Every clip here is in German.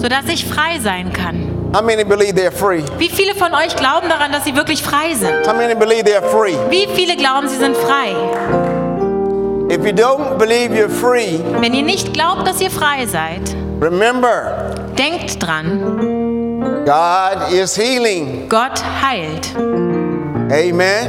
sodass ich frei sein kann. How many believe they're free? Wie viele von euch glauben daran, dass sie wirklich frei sind? How many believe they're free? Wie viele glauben, sie sind frei? If you don't believe you're free, Wenn ihr nicht glaubt, dass ihr frei seid, remember, denkt dran, God is healing. Gott heilt. Amen.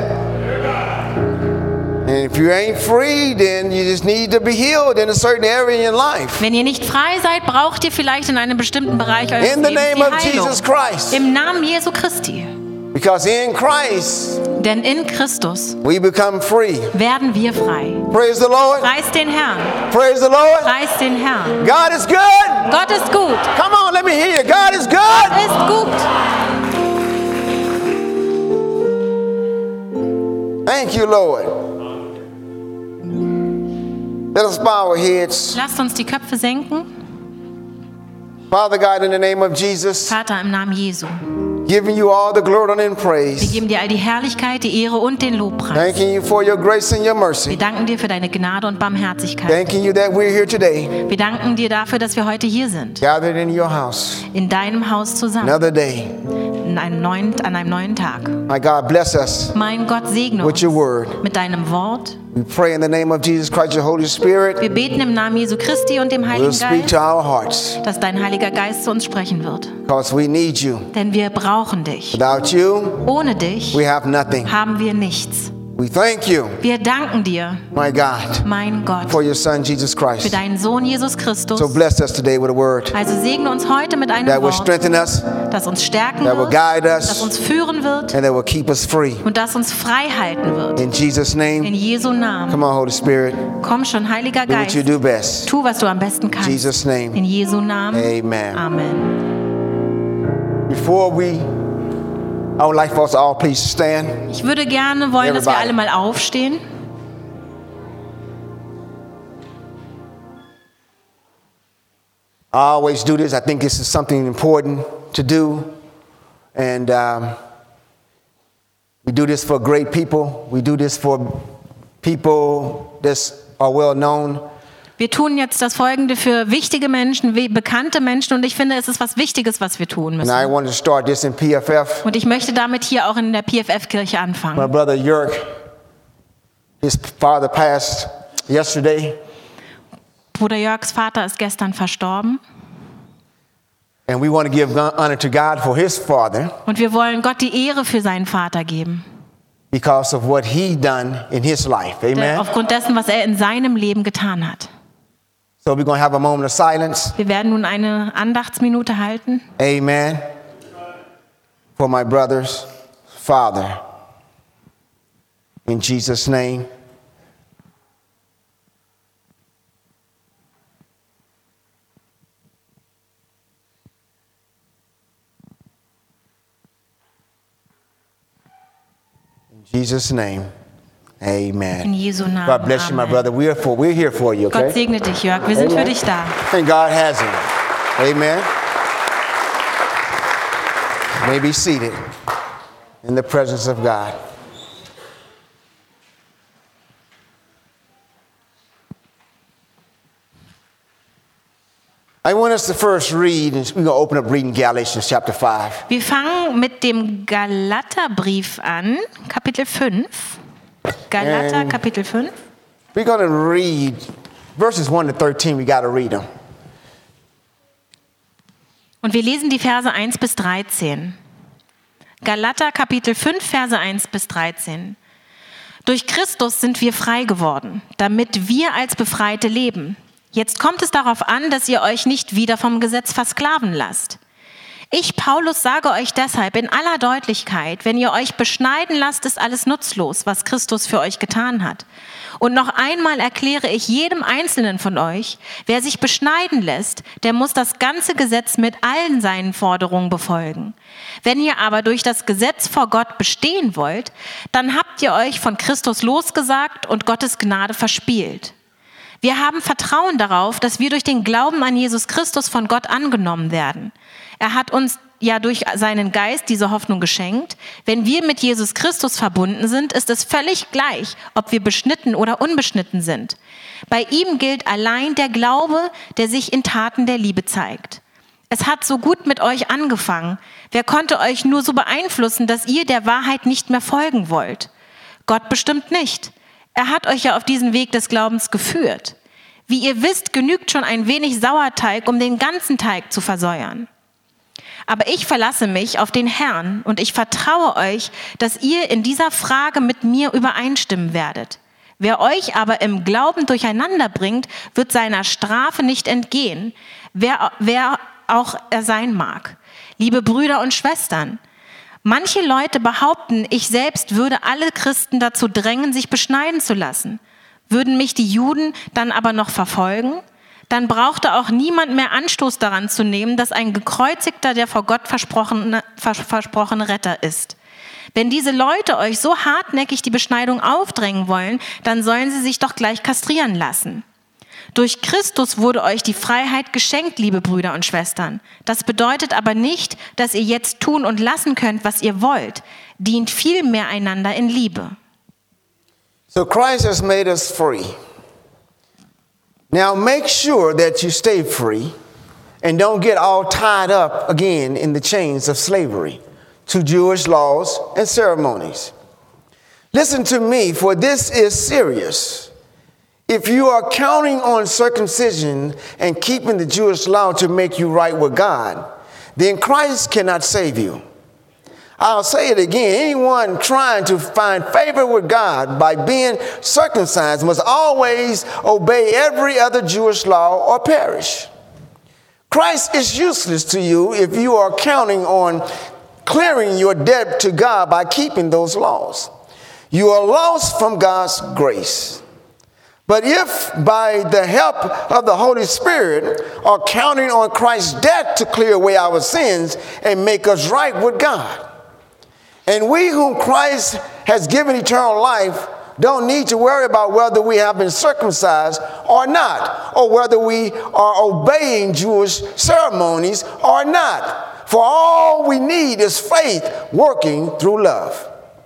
And if you ain't free, then you just need to be healed in a certain area in your life. Wenn ihr nicht frei seid, braucht ihr vielleicht in einem bestimmten Bereich eures In the Lebens name die of Heilung. Jesus Christ. Im Namen Jesu Christi. Because in Christ, Denn in Christus we become free. werden wir frei. Praise the Lord. Preist den Herrn. Praise the Lord. Preist den Herrn. God is good. Gott ist gut. Come on, let me hear you. God is good. Ist gut. Thank you, Lord. Let us bow our heads. Lasst uns die Köpfe senken. Father God, in the name of Jesus, Vater, im Namen Jesu. giving you all the glory and Wir praise. geben dir all die Herrlichkeit, die Ehre und den Lobpreis. Thanking you for your grace and your Wir mercy. danken dir für deine Gnade und Barmherzigkeit. Thanking you that we're here today, Wir danken dir dafür, dass wir heute hier sind. gathered in your house. In deinem Haus zusammen. Another day. An einem neuen Tag. My God, bless us Mein Gott, segne with uns your word. mit deinem Wort. We pray in the name of Jesus Christ, your Holy Spirit, Wir beten im Namen Jesu Christi und dem will Heiligen speak to Geist, our hearts. dass dein Heiliger Geist zu uns sprechen wird. Because we need you. Denn wir brauchen dich. Without you, Ohne dich we have nothing. haben wir nichts. We thank you, Wir danken dir, my God, mein Gott, for your Son, Jesus für Christ. deinen Sohn Jesus Christus. So bless us today with a word Also segne uns heute mit einem that will Wort, strengthen us, das uns stärken that will wird, guide das us, uns führen wird and that will keep us free. und das uns frei halten wird. In Jesus' In name, Jesu Namen. come on, Holy Spirit, Komm schon, Heiliger do what Geist. you do best. Tu, was du am besten In kannst. Jesus' name, In Jesu Namen. amen. Amen. Before I would like for us to all please stand. Ich würde gerne wollen, dass wir Everybody. alle mal aufstehen. I always do this. I think this is something important to do. And we do this for great people. We do this for people that are well known. Wir tun jetzt das Folgende für wichtige Menschen, bekannte Menschen, und ich finde, es ist was Wichtiges, was wir tun And I müssen. wanted to start this in PFF. Und ich möchte damit hier auch in der PFF-Kirche My anfangen. brother Jörg, his father passed yesterday. Bruder Jörgs Vater ist gestern verstorben And we want to give honor to God for his father und wir wollen Gott die Ehre für seinen Vater geben. because of what he done in his life. Amen. Aufgrund dessen, was er in seinem Leben getan hat. So we're going to have a moment of silence. Wir werden nun eine Andachtsminute halten. Amen. For my brother's father. In Jesus' name. In Jesus' name. Amen. In Jesu Namen. God bless you, my Amen. brother. We're here for you, Gott okay? segne dich, Jörg. Wir sind für dich da. And God has him. Amen. You may be seated in the presence of God. I want us to first read, and we're going to open up reading Galatians chapter 5. Wir fangen mit dem Galaterbrief an, Kapitel 5. Galater, Kapitel 5. We're going to read verses 1 to 13. We got to read them. Und wir lesen die Verse 1 bis 13. Galater, Kapitel 5, Verse 1 bis 13. Durch Christus sind wir frei geworden, damit wir als Befreite leben. Jetzt kommt es darauf an, dass ihr euch nicht wieder vom Gesetz versklaven lasst. Ich, Paulus, sage euch deshalb in aller Deutlichkeit, wenn ihr euch beschneiden lasst, ist alles nutzlos, was Christus für euch getan hat. Und noch einmal erkläre ich jedem Einzelnen von euch, wer sich beschneiden lässt, der muss das ganze Gesetz mit allen seinen Forderungen befolgen. Wenn ihr aber durch das Gesetz vor Gott bestehen wollt, dann habt ihr euch von Christus losgesagt und Gottes Gnade verspielt. Wir haben Vertrauen darauf, dass wir durch den Glauben an Jesus Christus von Gott angenommen werden. Er hat uns ja durch seinen Geist diese Hoffnung geschenkt. Wenn wir mit Jesus Christus verbunden sind, ist es völlig gleich, ob wir beschnitten oder unbeschnitten sind. Bei ihm gilt allein der Glaube, der sich in Taten der Liebe zeigt. Es hat so gut mit euch angefangen. Wer konnte euch nur so beeinflussen, dass ihr der Wahrheit nicht mehr folgen wollt? Gott bestimmt nicht. Er hat euch ja auf diesen Weg des Glaubens geführt. Wie ihr wisst, genügt schon ein wenig Sauerteig, um den ganzen Teig zu versäuern. Aber ich verlasse mich auf den Herrn und ich vertraue euch, dass ihr in dieser Frage mit mir übereinstimmen werdet. Wer euch aber im Glauben durcheinander bringt, wird seiner Strafe nicht entgehen, wer auch er sein mag. Liebe Brüder und Schwestern, manche Leute behaupten, ich selbst würde alle Christen dazu drängen, sich beschneiden zu lassen. Würden mich die Juden dann aber noch verfolgen? Dann brauchte auch niemand mehr Anstoß daran zu nehmen, dass ein Gekreuzigter der vor Gott versprochene Retter ist. Wenn diese Leute euch so hartnäckig die Beschneidung aufdrängen wollen, dann sollen sie sich doch gleich kastrieren lassen. Durch Christus wurde euch die Freiheit geschenkt, liebe Brüder und Schwestern. Das bedeutet aber nicht, dass ihr jetzt tun und lassen könnt, was ihr wollt. Dient vielmehr einander in Liebe. So Christ has made us free. Now make sure that you stay free and don't get all tied up again in the chains of slavery to Jewish laws and ceremonies. Listen to me, for this is serious. If you are counting on circumcision and keeping the Jewish law to make you right with God, then Christ cannot save you. I'll say it again. Anyone trying to find favor with God by being circumcised must always obey every other Jewish law or perish. Christ is useless to you if you are counting on clearing your debt to God by keeping those laws. You are lost from God's grace. But if by the help of the Holy Spirit are counting on Christ's death to clear away our sins and make us right with God, and we whom Christ has given eternal life don't need to worry about whether we have been circumcised or not, or whether we are obeying Jewish ceremonies or not. For all we need is faith working through love.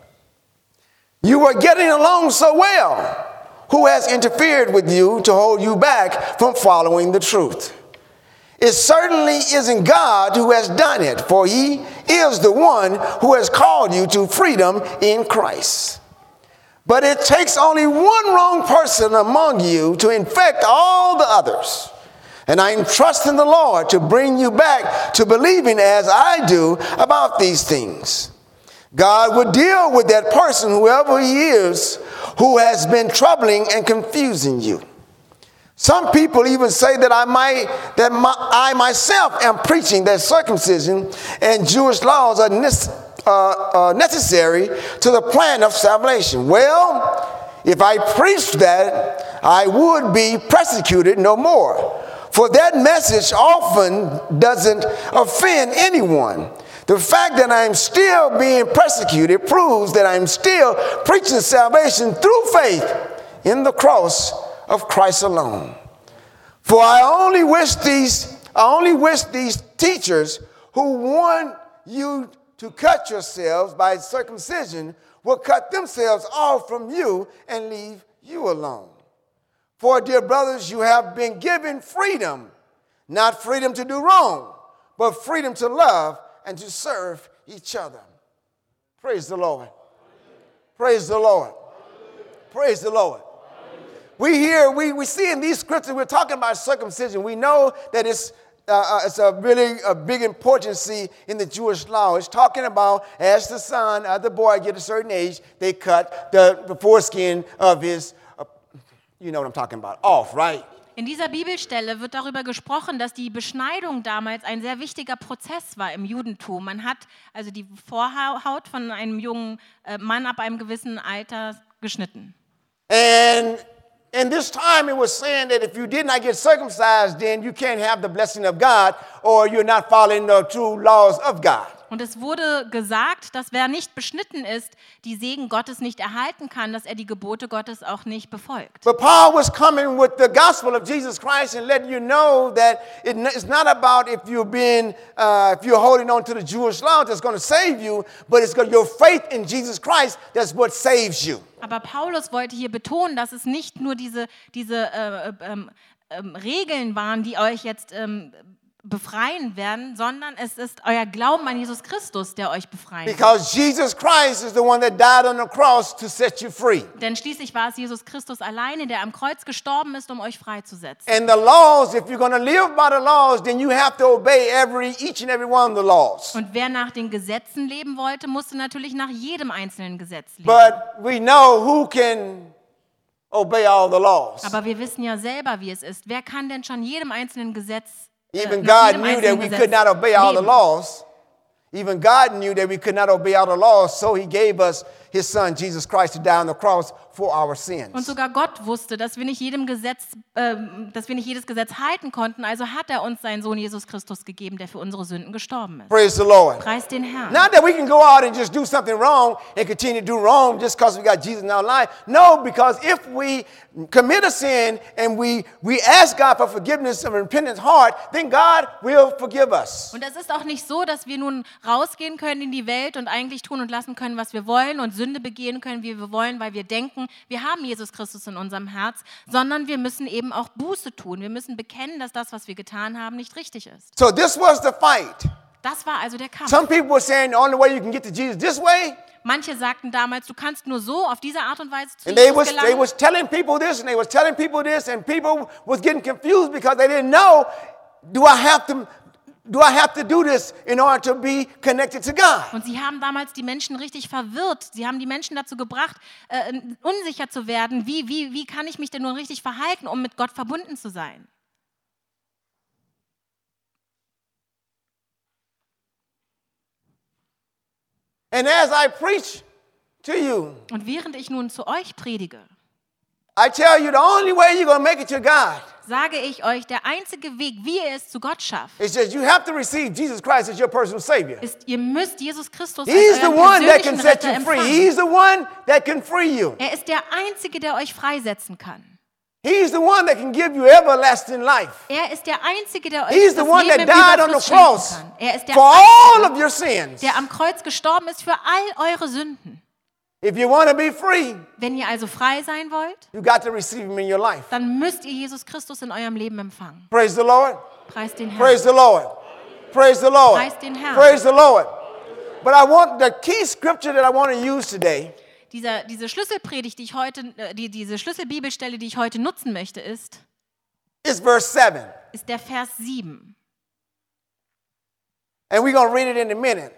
You are getting along so well. Who has interfered with you to hold you back from following the truth? It certainly isn't God who has done it, for he is the one who has called you to freedom in Christ. But it takes only one wrong person among you to infect all the others. And I trust in the Lord to bring you back to believing as I do about these things. God would deal with that person, whoever he is, who has been troubling and confusing you. Some people even say that I myself am preaching that circumcision and Jewish laws are necessary to the plan of salvation. Well, if I preached that, I would be persecuted no more. For that message often doesn't offend anyone. The fact that I'm still being persecuted proves that I'm still preaching salvation through faith in the cross of Christ alone. For I only wish these teachers who want you to cut yourselves by circumcision will cut themselves off from you and leave you alone. For, dear brothers, you have been given freedom, not freedom to do wrong, but freedom to love and to serve each other. Praise the Lord. Praise the Lord. Praise the Lord. We see in these scriptures, we're talking about circumcision. We know that it's a really big importance in the Jewish law. It's talking about as the son, the boy get a certain age, they cut the foreskin of his, you know what I'm talking about, off, right? In dieser Bibelstelle wird darüber gesprochen, dass die Beschneidung damals ein sehr wichtiger Prozess war im Judentum. Man hat also die Vorhaut von einem jungen Mann ab einem gewissen Alter geschnitten. And in this time it was saying that if you did not get circumcised, then you can't have the blessing of God or you're not following the true laws of God. Und es wurde gesagt, dass wer nicht beschnitten ist, die Segen Gottes nicht erhalten kann, dass er die Gebote Gottes auch nicht befolgt. But Paul was coming with the gospel of Jesus Christ and letting you know that it's not about if you're holding on to the Jewish law that's going to save you, but it's your faith in Jesus Christ that's what saves you. Aber Paulus wollte hier betonen, dass es nicht nur diese Regeln waren, die euch jetzt befreien werden, sondern es ist euer Glauben an Jesus Christus, der euch befreien wird. Because Jesus Christ is the one that died on the cross to set you free. Denn schließlich war es Jesus Christus alleine, der am Kreuz gestorben ist, um euch freizusetzen. And the laws, if you're going to live by the laws, then you have to obey each and every one of the laws. Und wer nach den Gesetzen leben wollte, musste natürlich nach jedem einzelnen Gesetz leben. But we know who can obey all the laws. Aber wir wissen ja selber, wie es ist. Wer kann denn schon jedem einzelnen Gesetz Even nach God jedem knew that einzelnen we Gesetz could not obey all the leben? laws. Even God knew that we could not obey all the laws, so he gave us his son, Jesus Christ, to die on the cross for our Und sins. sogar Gott wusste, dass wir nicht jedes Gesetz halten konnten. Also hat er uns seinen Sohn Jesus Christus gegeben, der für unsere Sünden gestorben ist. Praise the Lord. Preis den Herrn. Not that we can go out and just do something wrong and continue to do wrong just because we got Jesus in our life. No, because if we commit a sin and we ask God for forgiveness and repentance heart, then God will forgive us. Und es ist auch nicht so, dass wir nun rausgehen können in die Welt und eigentlich tun und lassen können, was wir wollen und Sünde begehen können, wie wir wollen, weil wir denken, wir haben Jesus Christus in unserem Herz, sondern wir müssen eben auch Buße tun. Wir müssen bekennen, dass das, was wir getan haben, nicht richtig ist. So this was the fight. Das war also der Kampf. Some people were saying the only way you can get to Jesus this way. Manche sagten damals, du kannst nur so auf diese Art und Weise zu And they Jesus gelangen. was telling people this and they was telling people this and people was getting confused because they didn't know, do I have to do this in order to be connected to God? Und sie haben damals die Menschen richtig verwirrt. Sie haben die Menschen dazu gebracht, unsicher zu werden. Wie kann ich mich denn nun richtig verhalten, um mit Gott verbunden zu sein? And as I preach to you, Und während ich nun zu euch predige, I tell you the only way you're going to make it to God sage ich euch, der einzige Weg, wie ihr es zu Gott schafft, is that you have to receive Jesus Christ as your personal Savior. ist, ihr müsst Jesus Christus He's als the euren one that can persönlichen set Retter you free. empfangen. He's the one that can free you. Er ist der Einzige, der euch freisetzen kann. He's the one that can give you everlasting life. Er ist der Einzige, der euch He's the das one Leben that im died on the Überfluss schenken cross kann. Er ist der for all Einzige, of your sins. der am Kreuz gestorben ist für all eure Sünden. If you want to be free, Wenn ihr also frei sein wollt, you got to receive him in your life. dann müsst ihr Jesus Christus in eurem Leben empfangen. Praise the Lord. Preist den Herrn. Praise the Lord. Praise the Lord. Preist den Herrn. Praise the Lord. But I want the key scripture that I want to use today Diese Schlüsselpredigt, diese Schlüsselbibelstelle, die ich heute nutzen möchte, ist verse 7. der Vers 7. And we're going to read it in a minute.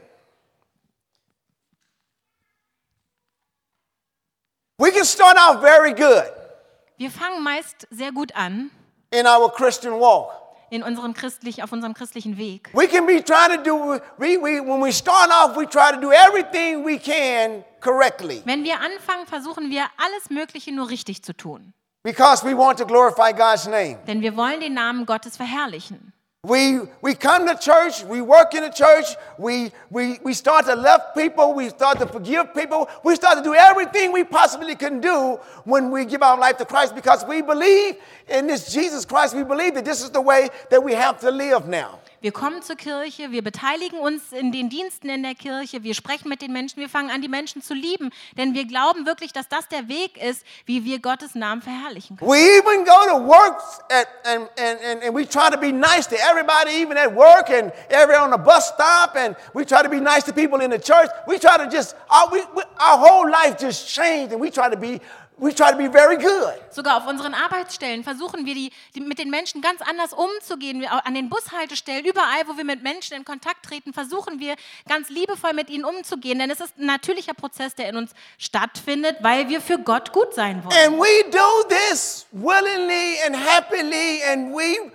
We can start out very good Wir fangen meist sehr gut an in our Christian walk. auf unserem christlichen Weg. We can be trying to do, when we start off, we try to do everything we can correctly Wenn wir anfangen, versuchen wir alles Mögliche nur richtig zu tun. because we want to glorify God's name. Denn wir wollen den Namen Gottes verherrlichen. We come to church, we work in the church, we start to love people, we start to forgive people, we start to do everything we possibly can do when we give our life to Christ because we believe in this Jesus Christ. We believe that this is the way that we have to live now. Wir kommen zur Kirche, wir beteiligen uns in den Diensten in der Kirche, wir sprechen mit den Menschen, wir fangen an, die Menschen zu lieben, denn wir glauben wirklich, dass das der Weg ist, wie wir Gottes Namen verherrlichen können. We even go to work and we try to be nice to everybody, even at work and on the bus stop, and we try to be nice to people in the church. We try to just, our whole life just changed and we try to be very good. Sogar auf unseren Arbeitsstellen versuchen wir, mit den Menschen ganz anders umzugehen. An den Bushaltestellen, überall, wo wir mit Menschen in Kontakt treten, versuchen wir ganz liebevoll mit ihnen umzugehen. Denn es ist ein natürlicher Prozess, der in uns stattfindet, weil wir für Gott gut sein wollen. And we do this willingly and happily, and we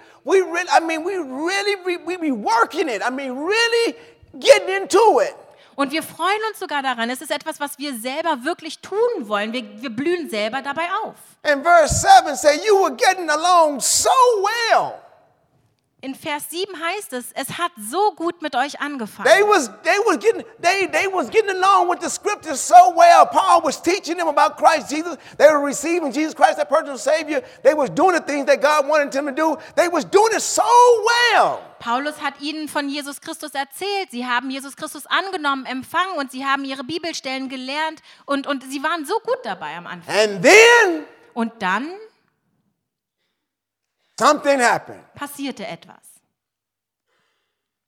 be working it. Really getting into it. Und wir freuen uns sogar daran. Es ist etwas, was wir selber wirklich tun wollen. Wir blühen selber dabei auf. And verse 7 says, you were getting along so well. In Vers 7 heißt es hat so gut mit euch angefangen. They was getting along with the scriptures so well. Paul was teaching them about Christ Jesus. They were receiving Jesus Christ, their personal Savior. They was doing the things that God wanted them to do. They was doing it so well. Paulus hat ihnen von Jesus Christus erzählt. Sie haben Jesus Christus angenommen, empfangen und sie haben ihre Bibelstellen gelernt und sie waren so gut dabei am Anfang. And then Und dann something happened. passierte etwas.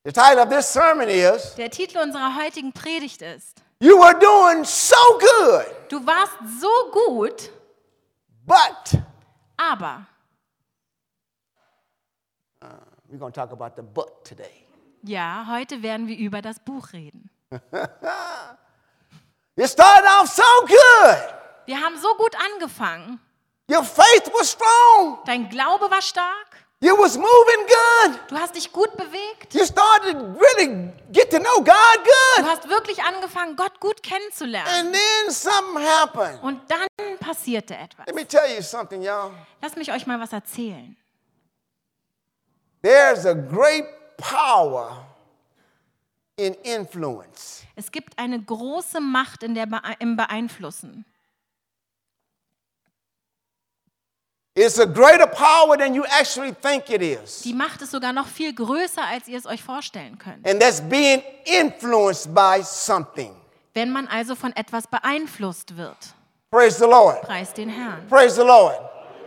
The title of this sermon is, Der Titel unserer heutigen Predigt ist: You were doing so good, Du warst so gut, but aber. we're going to talk about the but today. Ja, heute werden wir über das Buch reden. You started off so good. Wir haben so gut angefangen. Your faith was strong. Dein Glaube war stark. You was moving good. Du hast dich gut bewegt. You started to really get to know God Du good. hast wirklich angefangen, Gott gut kennenzulernen. And then something happened. Und dann passierte etwas. Let me tell you something, y'all. Lasst mich euch mal was erzählen. There's a great power in influence. Es gibt eine große Macht im Beeinflussen. It's a greater power than you actually think it is. Die Macht ist sogar noch viel größer, als ihr es euch vorstellen könnt. And that's being influenced by something. Wenn man also von etwas beeinflusst wird. Praise the Lord. Preis den Herrn. Praise the Lord.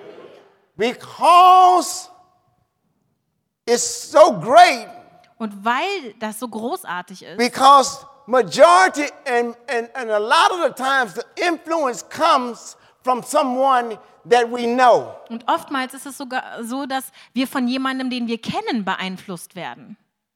Because it's so great, Und weil das so großartig ist, because majority and a lot of the times the influence comes from someone that we know. und oftmals ist es sogar so, dass wir von jemandem, den wir kennen, beeinflusst werden.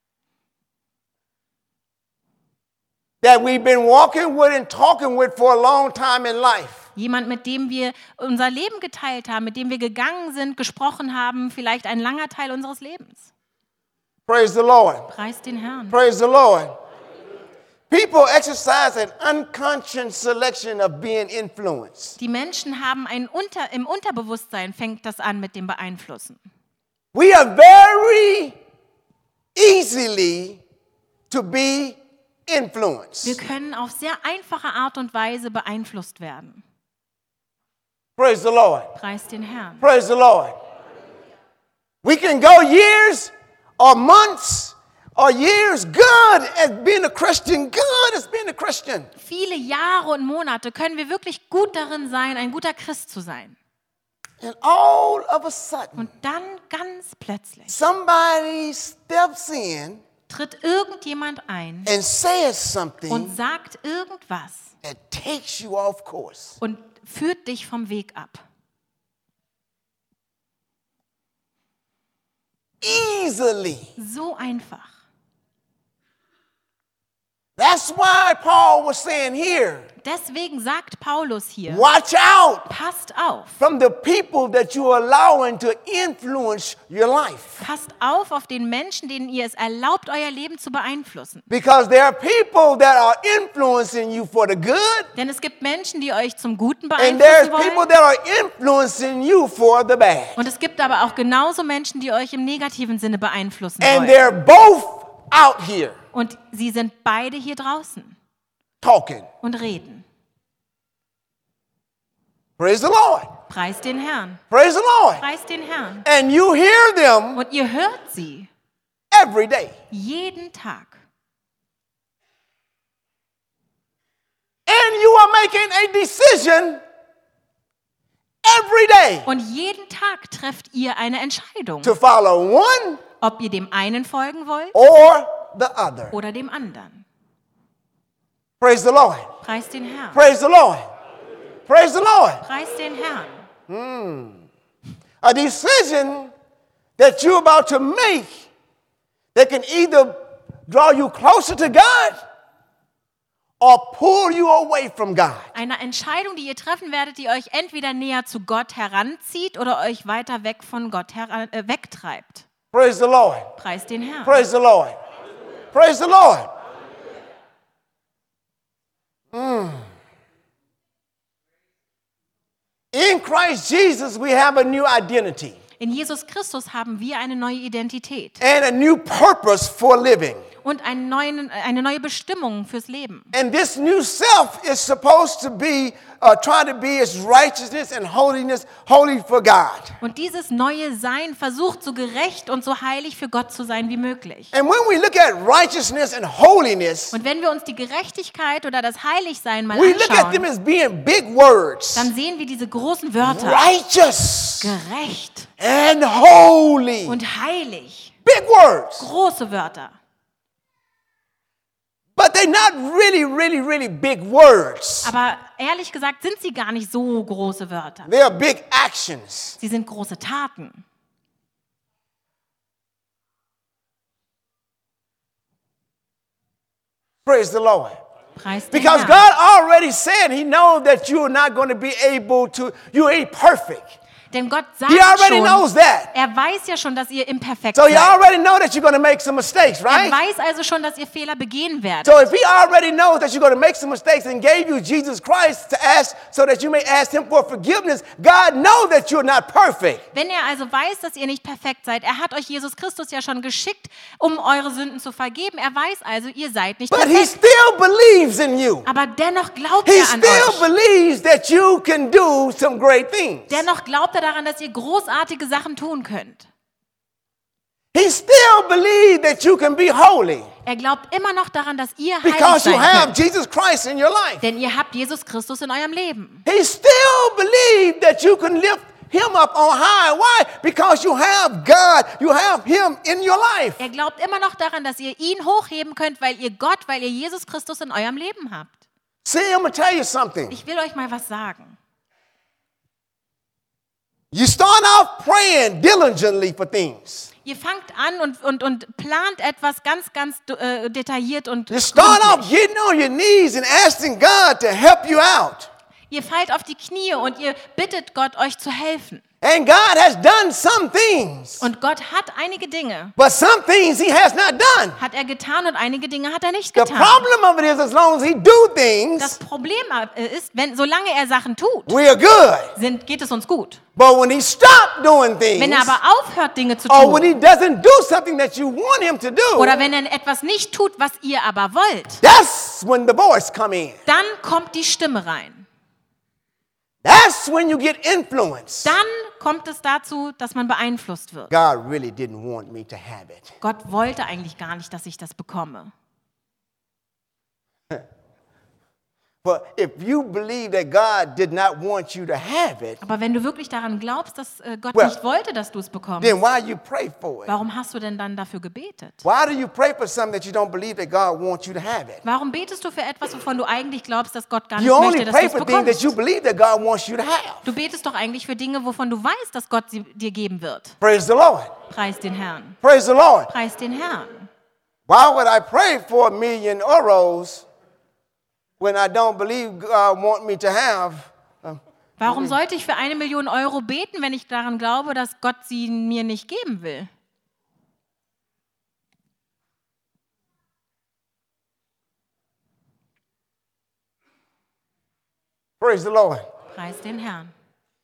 That we've been walking with and talking with for a long time in life. Jemand, mit dem wir unser Leben geteilt haben, mit dem wir gegangen sind, gesprochen haben, vielleicht ein langer Teil unseres Lebens. Praise the Lord. Preis den Herrn. Praise the Lord. People exercise an unconscious selection of being influenced. Die Menschen haben im Unterbewusstsein fängt das an mit dem Beeinflussen. We are very easily to be influenced. Wir können auf sehr einfache Art und Weise beeinflusst werden. Praise the Lord. Preis den Herrn. Praise the Lord. We can go years or months or years good as being a Christian, good as being a Christian. Viele Jahre und Monate können wir wirklich gut darin sein, ein guter Christ zu sein. And all of a sudden, Und dann ganz plötzlich somebody steps in tritt irgendjemand ein and says something und sagt irgendwas that takes you off course. und führt dich vom Weg ab. Easily. So einfach. That's why Paul was saying here, Deswegen sagt Paulus hier, watch out passt auf. from the people that you are allowing to influence your life. Passt auf den Menschen, denen ihr es erlaubt, euer Leben zu beeinflussen. Because there are people that are influencing you for the good, Denn es gibt Menschen, die euch zum Guten and there's beeinflussen people wollen. that are influencing you for the bad. Und es gibt aber auch genauso Menschen, die euch im negativen Sinne beeinflussen And wollen. they're both out here Und sie sind beide hier draußen talking. und reden. Praise the Lord. Preis den Herrn. Praise the Lord. Preis den Herrn. And you hear them Und ihr hört sie every day. jeden Tag. And you are making a decision every day Und jeden Tag trefft ihr eine Entscheidung, to follow one ob ihr dem einen folgen wollt or the other. oder dem anderen. Praise the Lord. Preis den Herrn. Praise the Lord. Praise the Lord. Preis den Herrn. A decision that you're about to make that can either draw you closer to God or pull you away from God. Eine Entscheidung, die ihr treffen werdet, die euch entweder näher zu Gott heranzieht oder euch weiter weg von Gott wegtreibt. Praise the Lord. Preis den Herrn. Praise the Lord. Praise the Lord. In Christ Jesus, we have a new identity In Jesus Christus haben wir eine neue Identität and a new purpose for living. und eine neue Bestimmung fürs Leben. And this new self is supposed to be, try to be its righteousness and holiness, holy for God. Und dieses neue Sein versucht, so gerecht und so heilig für Gott zu sein wie möglich. And when we look at righteousness and holiness, Und wenn wir uns die Gerechtigkeit oder das Heiligsein mal we look at them anschauen, as being big words. dann sehen wir diese großen Wörter. Righteous Gerecht and holy. und heilig. Big words. Große Wörter. they're not really big words. Aber ehrlich gesagt sind sie gar nicht so große Wörter. They are big actions. Sie sind große Taten. Praise the Lord. Preis den Because Herrn. God already said he knows that you're not going to be able to, you ain't perfect. Denn Gott sagt He already schon, knows that. er weiß ja schon, dass ihr imperfekt So you seid. already know that you're going to make some mistakes, Er right? weiß also schon, dass ihr Fehler begehen werdet. So if he already knows that you're going to make some mistakes and gave you Jesus Christ to ask so that you may ask him for forgiveness, God knows that you're not perfect. Wenn er also weiß, dass ihr nicht perfekt seid, er hat euch Jesus Christus ja schon geschickt, um eure Sünden zu vergeben. Er weiß also, ihr seid nicht But he perfekt. still believes in you. Aber dennoch glaubt He er an still euch. believes that you can do some great things. Dennoch glaubt er daran, dass ihr großartige Sachen tun könnt. He still believes that you can be holy Er glaubt immer noch daran, dass ihr heilig because you sein have könnt. Jesus Christ in your life. Denn ihr habt Jesus Christus in eurem Leben. He still believes that you can lift him up on high. Why? Because you have God, you have him in your life. Er glaubt immer noch daran, dass ihr ihn hochheben könnt, weil ihr Jesus Christus in eurem Leben habt. See, I'm going to tell you something. Ich will euch mal was sagen. You start off praying diligently for things. Ihr fangt an und plant etwas ganz detailliert und You start off gründlich. getting on your knees and asking God to help you out. Ihr fallt auf die Knie und ihr bittet Gott, euch zu helfen. And God has done some things, Und Gott hat einige Dinge, but some things he has not done. hat er getan und einige Dinge hat er nicht The getan. problem of it is, as long as he do Das things, Problem ist, solange er Sachen tut, we are good. geht es uns gut. But when he stop doing Wenn things, er aber aufhört, Dinge zu or when he tun, doesn't do something that you want him to do, oder wenn er etwas nicht tut, was ihr aber wollt, that's when the voice come in. dann kommt die Stimme rein. That's when you get influenced. Dann kommt es dazu, dass man beeinflusst wird. God really didn't want me to have it. Gott wollte eigentlich gar nicht, dass ich das bekomme. But if you believe that God did not want you to have it, Aber wenn du wirklich daran glaubst, dass Gott Well, nicht wollte, dass du es bekommst, then why you pray for it? warum hast du denn dann dafür gebetet? Why do you pray for something that you don't believe that God wants you to have it? Warum betest du für etwas, wovon du eigentlich glaubst, dass Gott gar nicht You only möchte, dass pray du es for things that you bekommst? believe that God wants you to have. Du betest doch eigentlich für Dinge, wovon du weißt, dass Gott sie dir geben wird. Praise the Lord. Preis den Herrn. Praise the Lord. Preis den Herrn. Why would I pray for €1,000,000 when I don't believe God wants me to have? Warum sollte ich für 1 Million Euro beten, wenn ich daran glaube, dass Gott sie mir nicht geben will? Praise the Lord. Preis den Herrn.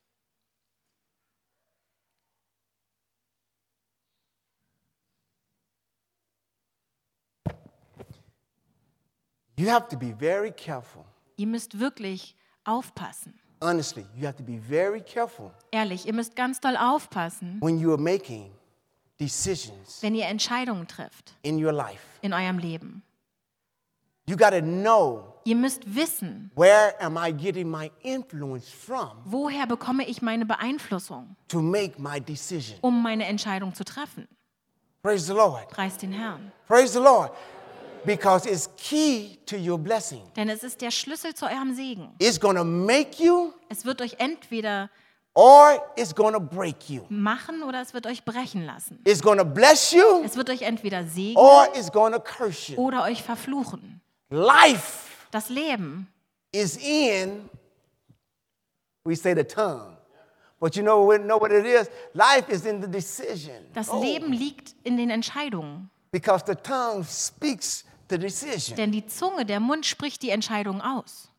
You have to be very careful. Ihr müsst wirklich aufpassen. Honestly, you have to be very careful Ehrlich, ihr müsst ganz doll aufpassen, when you are making decisions wenn ihr Entscheidungen trifft in your life. in eurem Leben. You got to know, Ihr müsst wissen, where am I getting my influence from woher bekomme ich meine Beeinflussung, to make my decision? um meine Entscheidung zu treffen. Praise the Lord. Preis den Herrn. Praise the Lord. Because it's key to your blessing. Denn es ist der Schlüssel zu eurem Segen. It's going to make you Es wird euch entweder or it's going to break you. machen oder es wird euch brechen lassen. It's going to bless you Es wird euch entweder segnen or it's going to curse you. oder euch verfluchen. Life Das Leben is in, we say the tongue. But you know what it is? Life is in the decision. Das Oh, Leben liegt in den Entscheidungen. because the tongue speaks the decision. Denn die Zunge, der Mund spricht die Entscheidung aus.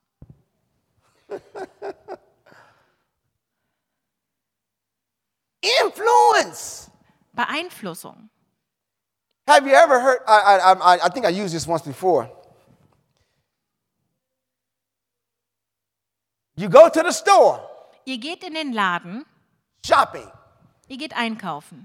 Influence. Beeinflussung. Have you ever heard? I think I used this once before. You go to the store, Ihr geht in den Laden, shopping. ihr geht einkaufen.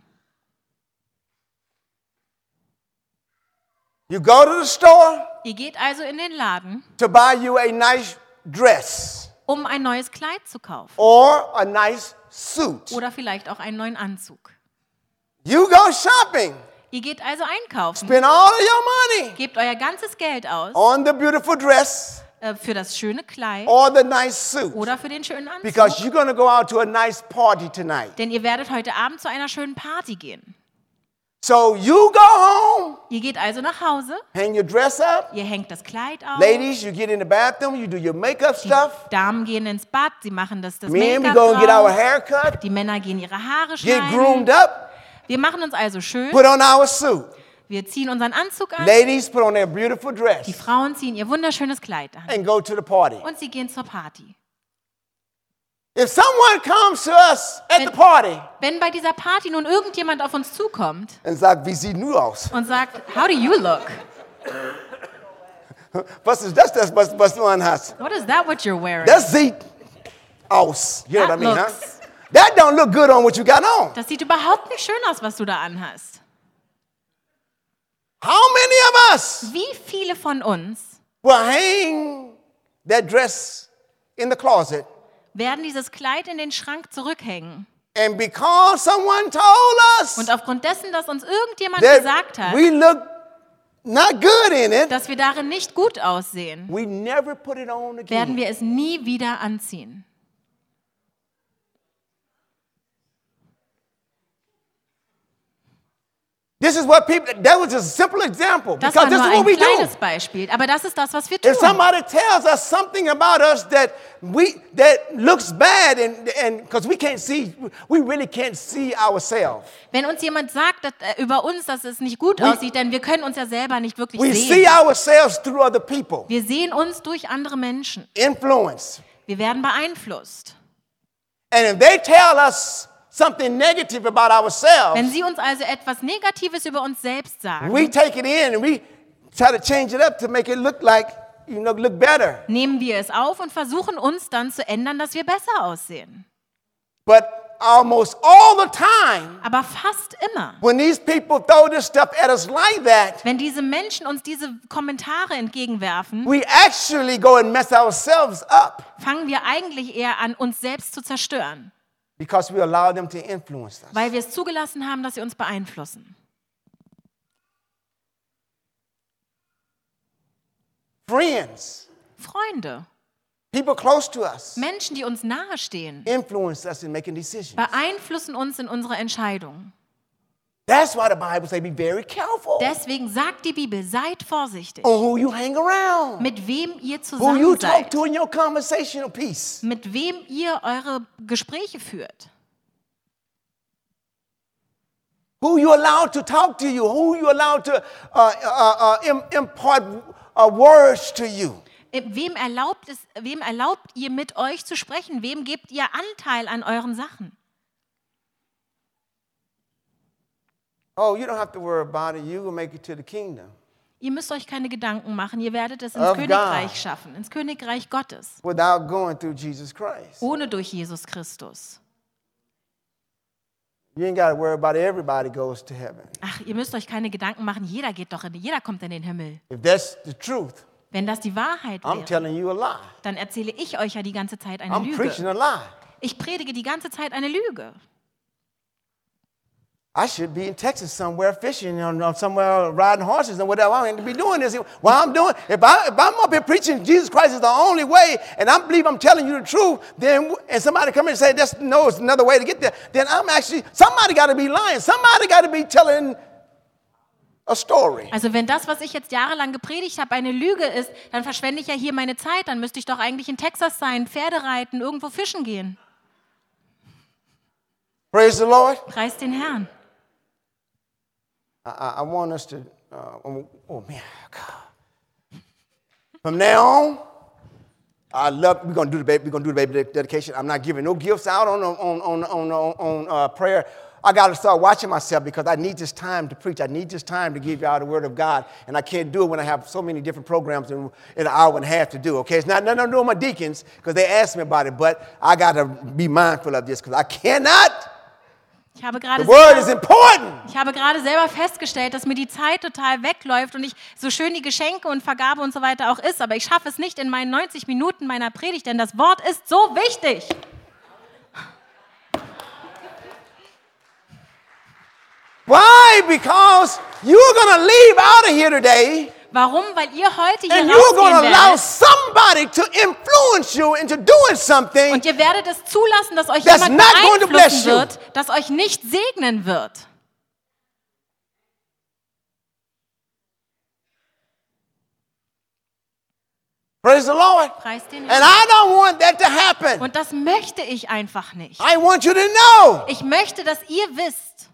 You go to the store Ihr geht also in den Laden, to buy you a nice dress um ein neues Kleid zu kaufen. or a nice suit. Oder vielleicht auch einen neuen Anzug. You go shopping Ihr geht also einkaufen. Spend all of your money Gebt euer ganzes Geld aus on the beautiful dress für das schöne Kleid or the nice suit oder für den schönen Anzug. because you're going to go out to a nice party tonight. Denn ihr werdet heute Abend zu einer schönen Party gehen. So you go home, Ihr geht also nach Hause, hang your dress up. ihr hängt das Kleid auf. Ladies, you get in the bathroom, you do your makeup stuff. Damen gehen ins Bad, sie machen das Men, we Make-up go and get our drauf. hair cut, Die Männer gehen ihre Haare get schneiden. groomed up, Wir machen uns also schön. put on our suit. Wir ziehen unseren Anzug an. Ladies, put on their beautiful Die dress Frauen ziehen ihr wunderschönes Kleid an. and go to the party. Und sie gehen zur Party. If someone comes to us at the party Wenn bei dieser Party nun irgendjemand auf uns zukommt and sagt, wie sieht du aus? und sagt, how do you look? Was ist das, was du anhast? What is that what you're wearing? Das sieht aus. You know what I mean, huh? looks- That don't look good on what you got on. Das sieht überhaupt nicht schön aus, was du da anhast. How many of us Wie viele von uns will hang that dress in the closet werden dieses Kleid in den Schrank zurückhängen? and because someone told us Und aufgrund dessen, dass uns irgendjemand that gesagt hat, we look not good in it, dass wir darin nicht gut aussehen, we never put it on werden again. wir es nie wieder anziehen. This is what people, that was just a simple example. Das Because war this nur is ein what we do. kleines Beispiel, aber das ist das, was wir If tun. somebody tells us something about us that looks bad and because we really can't see ourselves. Wenn uns jemand sagt über uns, dass es nicht gut aussieht, denn wir können uns ja selber nicht wirklich We see sehen. ourselves through other people. Wir sehen uns durch andere Menschen. Influence. Wir werden beeinflusst. And if they tell us something negative about ourselves, Wenn sie uns also etwas Negatives über uns selbst sagen, we take it in and we try to change it up to make it look like, look better. nehmen wir es auf und versuchen uns dann zu ändern, dass wir besser aussehen. But almost all the time, Aber fast immer, when these people throw this stuff at us like that, wenn diese Menschen uns diese Kommentare entgegenwerfen, we actually go and mess ourselves up fangen wir eigentlich eher an, uns selbst zu zerstören, because we allow them to influence us. weil wir es zugelassen haben, dass sie uns beeinflussen. Friends, Freunde, people close to us, Menschen, die uns nahestehen, influence us in making decisions. beeinflussen uns in unserer Entscheidung. That's why the Bible says be very careful Deswegen sagt die Bibel, seid vorsichtig, on who you hang around, mit wem ihr who you zusammen talk seid, to in your conversational piece. mit wem ihr eure Gespräche führt, Who you allow to talk to you, who you allow to impart words to you. wem erlaubt ihr mit euch zu sprechen, wem gebt ihr Anteil an euren Sachen. Oh, you don't have to worry about it. You will make it to the kingdom Ihr müsst euch keine Gedanken machen, ihr werdet es ins Of Königreich God. schaffen, ins Königreich Gottes, without going through Jesus Christ. ohne durch Jesus Christus. You ain't got to worry about it. Everybody goes to heaven. Ach, ihr müsst euch keine Gedanken machen, jeder kommt in den Himmel. If that's the truth, Wenn das die Wahrheit I'm wäre, telling you a lie. dann erzähle ich euch ja die ganze Zeit eine I'm preaching Lüge. a lie. Ich predige die ganze Zeit eine Lüge. I should be in Texas somewhere fishing, somewhere riding horses and whatever. I ain't to be doing this. What I'm doing, if I'm up here preaching Jesus Christ is the only way, and I believe I'm telling you the truth, then and somebody come in and say it's another way to get there, then somebody got to be lying. Somebody got to be telling a story. Also wenn das, was ich jetzt jahrelang gepredigt habe, eine Lüge ist, dann verschwende ich ja hier meine Zeit. Dann müsste ich doch eigentlich in Texas sein, Pferde reiten, irgendwo fischen gehen. Praise the Lord. Preis den Herrn. I want us to, oh man, God. From now on, we're gonna do the baby dedication. I'm not giving no gifts out on prayer. I got to start watching myself because I need this time to preach. I need this time to give y'all the word of God, and I can't do it when I have so many different programs in an hour and a half to do. Okay, it's not nothing to do with my deacons because they asked me about it, but I got to be mindful of this because I cannot. Ich habe gerade The word is important. selber festgestellt, dass mir die Zeit total wegläuft und so schön die Geschenke und Vergabe und so weiter auch ist, aber ich schaffe es nicht in meinen 90 Minuten meiner Predigt, denn das Wort ist so wichtig. Why? Because you're going to leave out of here today. Warum? Weil ihr heute hier And you're going to rausgehen allow werdet somebody to influence you into doing something. und ihr werdet es zulassen, dass euch That's jemand not going to bless beeinflussen you. wird, das euch nicht segnen wird. Praise the Lord. Preis den And Herrn. I don't want that to happen. Und das möchte ich einfach nicht. I want you to know. Ich möchte, dass ihr wisst.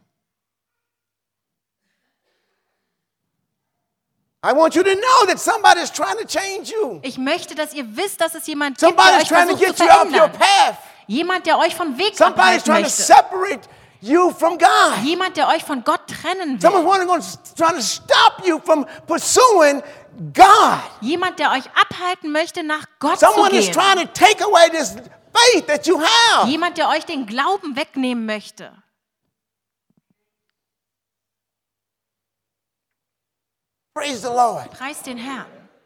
I want you to know that somebody is trying to change you. Ich möchte, dass ihr wisst, dass es jemand gibt, Somebody der is euch trying to versucht zu get you off your verändern. path. Jemand, der euch vom Weg Somebody is abhalten trying to möchte. separate you from God. Jemand, der euch von Gott trennen Someone's will. trying to stop you from pursuing God. Jemand, der euch abhalten möchte, nach Gott Someone zu is gehen. trying to take away this faith that you have. Jemand, der euch den Glauben wegnehmen möchte. Praise the Lord. Preis den Herrn.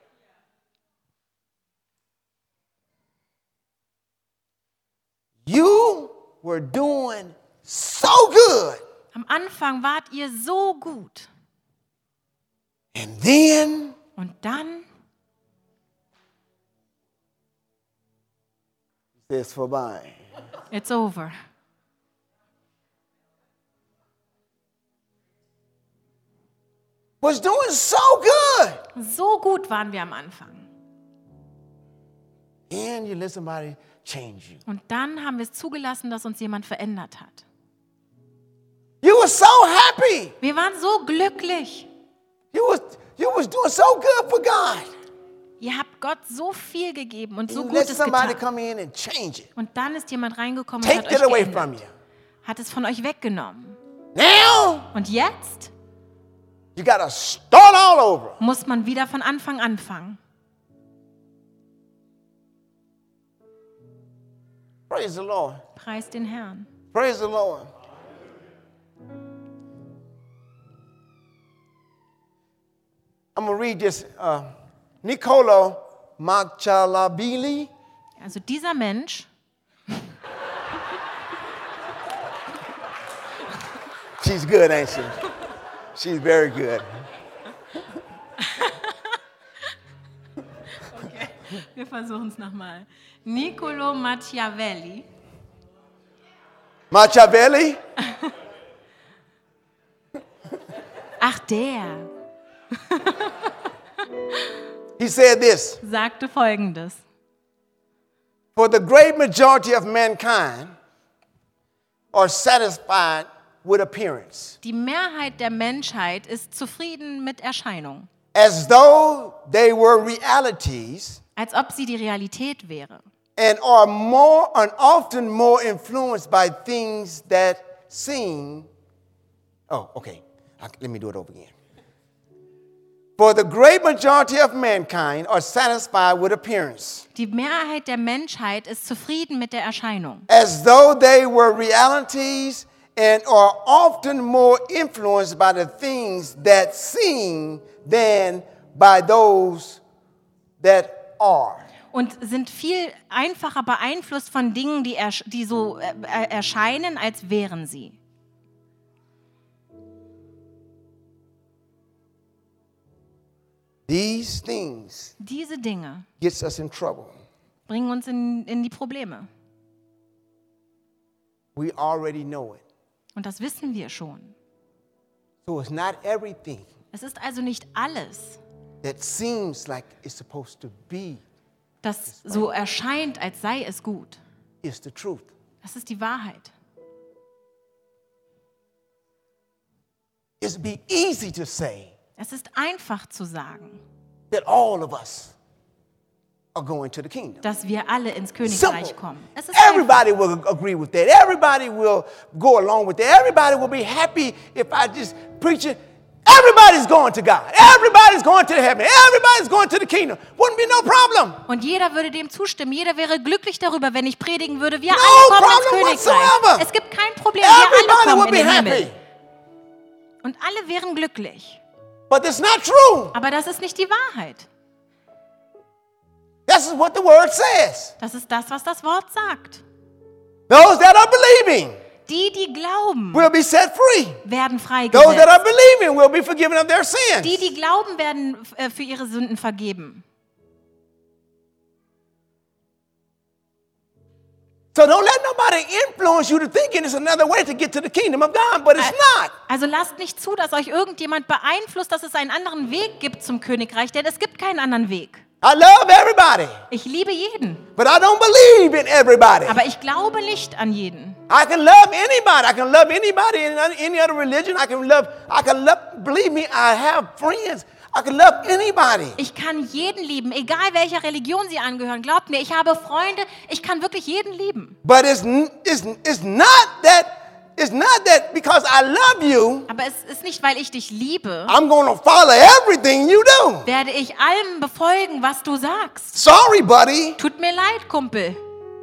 You were doing so good. Am Anfang wart ihr so gut. And then Und dann it's vorbei. it's over. Was doing so good. So gut waren wir am Anfang. And you let somebody change you. Und dann haben wir es zugelassen, dass uns jemand verändert hat. You were so happy. Wir waren so glücklich. You was doing so good for God. Ihr habt Gott so viel gegeben und so You let Gutes somebody getan. come in and change it. Und dann ist jemand reingekommen und Take hat it euch away from geändert. you. Hat es von euch weggenommen. Now Und jetzt you got to start all over. muss man wieder von Anfang anfangen. Praise the Lord. Preis den Herrn. Praise the Lord. I'm going to read this. Niccolo Machiavelli. Also dieser Mensch, She's good, ain't she? She's very good. wir versuchen es nochmal. Niccolo Machiavelli. Machiavelli? Ach, der He said this. sagte Folgendes. For the great majority of mankind are satisfied with appearance, Die Mehrheit der Menschheit ist zufrieden mit Erscheinung, as though they were realities, als ob sie die Realität wäre. and are more and often more influenced by things that seem. Oh, okay. Let me do it over again. For the great majority of mankind are satisfied with appearance, Die Mehrheit der Menschheit ist zufrieden mit der Erscheinung, as though they were realities, and are often more influenced by the things that seem than by those that are. und sind viel einfacher beeinflusst von Dingen, die so erscheinen, als wären sie. These things Diese Dinge gets us in trouble. bringen uns in die Probleme. We already know it. Und das wissen wir schon. So it's not everything Es ist also nicht alles, that seems like it's supposed to be das so erscheint, als sei es gut. is the truth. Das ist die Wahrheit. It'd be easy to say Es ist einfach zu sagen, that all of us are going to the kingdom. dass wir alle ins Königreich Simple. kommen. Es ist einfach. Everybody will agree with that. Everybody will go along with that. Everybody will be happy if I just preach it. Everybody's going to God. Everybody's going to heaven. Everybody's going to the kingdom. Wouldn't be no problem. Und jeder würde dem zustimmen. Jeder wäre glücklich darüber, wenn ich predigen würde, wir No alle kommen ins problem Königreich. whatsoever. Es gibt kein Problem, wir alle Everybody kommen will in be den happy. Himmel. Und alle wären glücklich. But that's not true. Aber das ist nicht die Wahrheit. This is what the word says. Das ist das, was das Wort sagt. Those that are believing Die glauben, will be set free. werden Those that freigesetzt. are believing will be forgiven of their sins. Die glauben, werden für ihre Sünden vergeben. So don't let nobody influence you to thinking it's another way to get to the kingdom of God, but it's not. Also lasst nicht zu, dass euch irgendjemand beeinflusst, dass es einen anderen Weg gibt zum Königreich, denn es gibt keinen anderen Weg. I love everybody, Ich liebe jeden, but I don't believe in everybody. aber ich glaube nicht an jeden. I can love anybody. I can love anybody in any other religion. Believe me, I have friends. I can love anybody. Ich kann jeden lieben, egal welcher Religion sie angehören. Glaubt mir, ich habe Freunde, ich kann wirklich jeden lieben. But it's not that because I love you, Aber es ist nicht, weil ich dich liebe, I'm going to follow everything you do. werde ich allem befolgen, was du sagst. Sorry, buddy. Tut mir leid, Kumpel.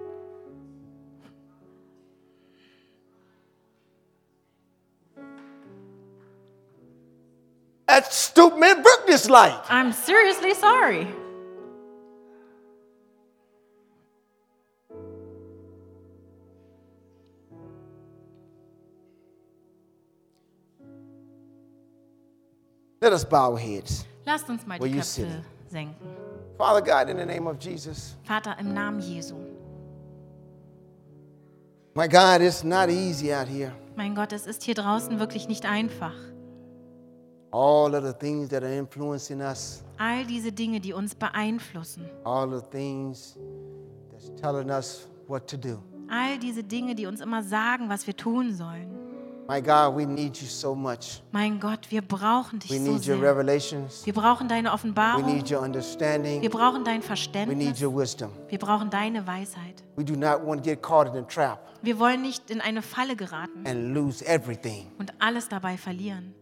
That stupid man broke this light. I'm seriously sorry. Let us bow our heads. Lasst uns mal Where die you Köpfe sitting? senken. Father God, in the name of Jesus. Vater, im Namen Jesu. My God, it's not easy out here. Mein Gott, es ist hier draußen wirklich nicht einfach. All of the things that are influencing us, All diese Dinge, die uns beeinflussen. all the things that's telling us what to do. All diese Dinge, die uns immer sagen, was wir tun sollen. My God, we need you so much. Mein Gott, wir brauchen dich We so need your sehr. revelations. Wir brauchen deine We Offenbarung. need your understanding. Wir brauchen dein We need Verständnis. your wisdom. Wir brauchen deine Weisheit. We do not want to get caught in a trap Wir wollen nicht in eine Falle geraten and lose everything. und alles dabei verlieren.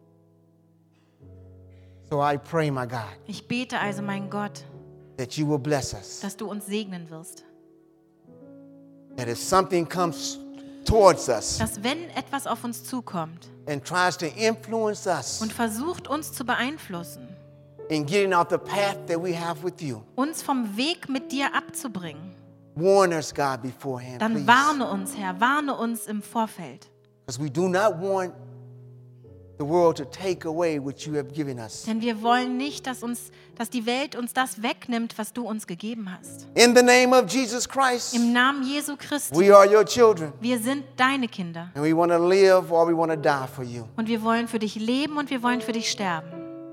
So I pray, my God, Ich bete also, mein Gott, that you will bless us. dass du uns segnen wirst. That if something comes towards us Dass wenn etwas auf uns zukommt and tries to influence us und versucht, uns zu beeinflussen, in getting off the path that we have with you, uns vom Weg mit dir abzubringen, warn us, God, beforehand, dann please. warne uns, Herr, warne uns im Vorfeld. Because we do not want the world to take away what you have given us. Denn wir wollen nicht, dass die Welt uns das wegnimmt, was du uns gegeben hast. In the name of Jesus Christ, Im Namen Jesu Christi, we are your children. wir sind deine Kinder. And we want to live or we want to die for you. Und wir wollen für dich leben und wir wollen für dich sterben.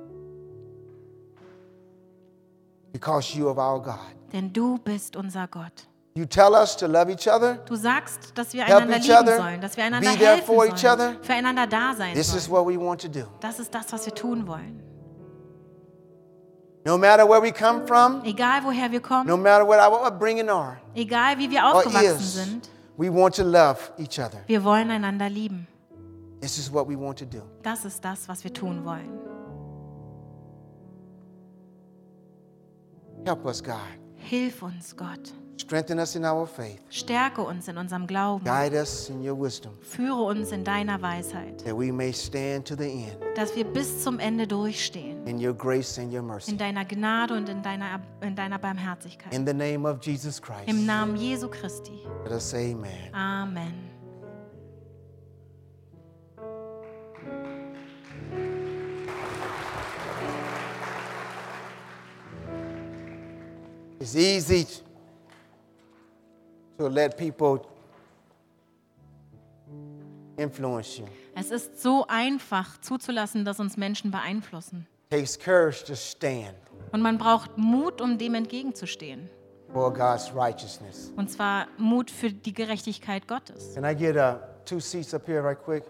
Because you are our God. Denn du bist unser Gott. You tell us to love each other. Du sagst, dass wir Help einander each lieben other, sollen, dass wir einander be there helfen for each other. sollen, füreinander da sein This is sollen. what we want to do. Das ist das, was wir tun wollen. No matter where we come from, Egal woher wir kommen, no matter what our upbringing are egal wie wir or aufgewachsen is, sind, we want to love each other. wir wollen einander lieben. This is what we want to do. Das ist das, was wir tun wollen. Help us, God. Hilf uns, Gott. Strengthen us in our faith. Stärke uns in unserem Glauben. Guide us in your wisdom, Führe uns in deiner Weisheit, that we may stand to the end dass wir bis zum Ende durchstehen. in your grace and your mercy. In deiner Gnade und in deiner Barmherzigkeit. In the name of Jesus Christ, Im Namen Jesu Christi. let us say amen. Amen. It's easy to let people influence you. Es ist so einfach zuzulassen, dass uns Menschen beeinflussen. It takes courage to stand Und man braucht Mut, um dem entgegenzustehen. for God's righteousness. Und zwar Mut für die Gerechtigkeit Gottes. Can I get 2 seats up here right quick?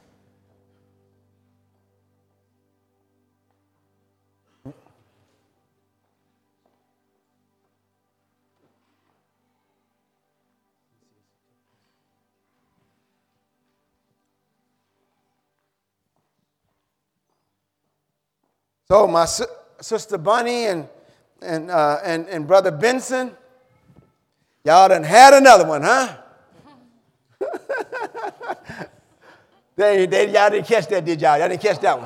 So my sister Bunny and brother Benson, y'all done had another one, huh? Y'all didn't catch that, did y'all? Y'all didn't catch that one.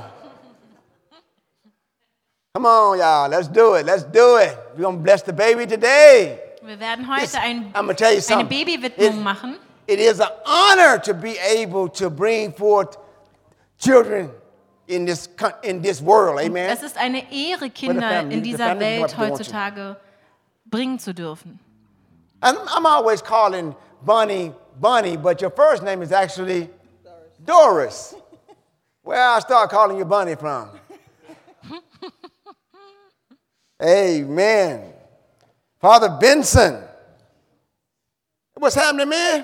Come on, y'all. Let's do it. Let's do it. We're going to bless the baby today. Wir werden heute I'm gonna tell you eine something. Babywidmung machen. It is an honor to be able to bring forth children in this world. Amen. Es ist eine Ehre, Kinder in dieser Welt heutzutage bringen zu dürfen. And I'm always calling Bunny, but your first name is actually Doris. Where I start calling you Bunny from? Amen. Father Benson. What's happening, man?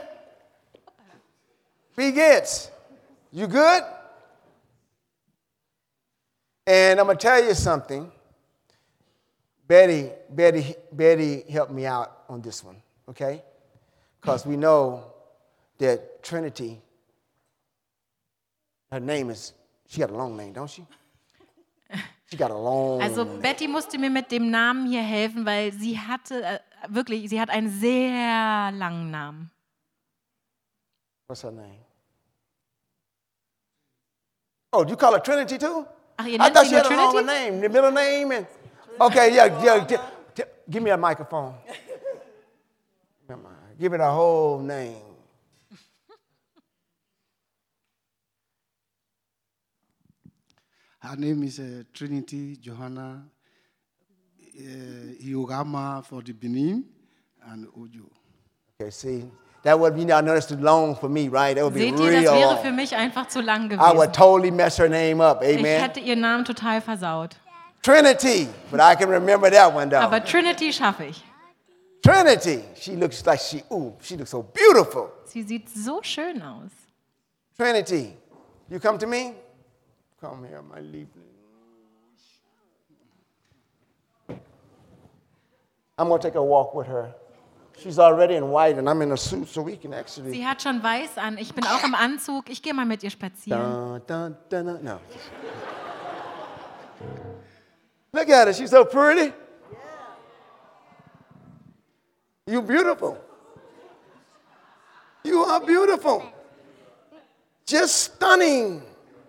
B. Gitz, you good? And I'm going to tell you something. Betty helped me out on this one, okay? Because we know that Trinity, her name is, she got a long name, don't she? She got a long Also Betty musste mir mit dem Namen hier helfen, weil sie hatte sie hat einen sehr langen Namen. What's her name? Oh, do you call her Trinity too? Ach, ihr I nennt thought sie she nur had a longer Trinity? name, the middle name. And, okay, yeah. Give me a microphone. Give it a whole name. Her name is Trinity Johanna Iogama for the Benin and Ojo. Okay, see, that would be, I know it's too long for me, right? That would be Seht ihr, das real wäre long. für mich einfach zu lang I would gewesen. totally mess her name up, Ich amen. hätte ihren Namen total versaut. Trinity, but I can remember that one though. Aber Trinity schaffe ich. Trinity, she looks like she looks so beautiful. Sie sieht so schön aus. Trinity, you come to me? Come here, my Liebling. I'm going to take a walk with her. She's already in white and I'm in a suit, so we can actually. Sie hat schon weiß an. Ich bin auch im Anzug. Ich gehe mal mit ihr spazieren. Dun, dun, dun, dun. No. Look at her. She's so pretty. You're beautiful. You are beautiful. Just stunning.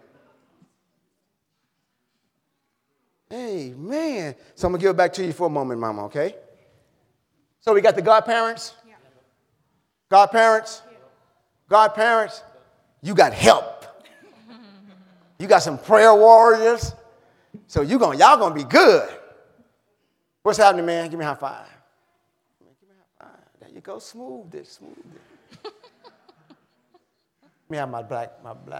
Amen. So I'm going to give it back to you for a moment, Mama, okay? So we got the godparents. Yeah. Godparents. Yeah. Godparents. You got help. You got some prayer warriors. So y'all gonna be good. What's happening, man? Give me a high five. Give me a high five. There you go. Smooth it. Let me have my black.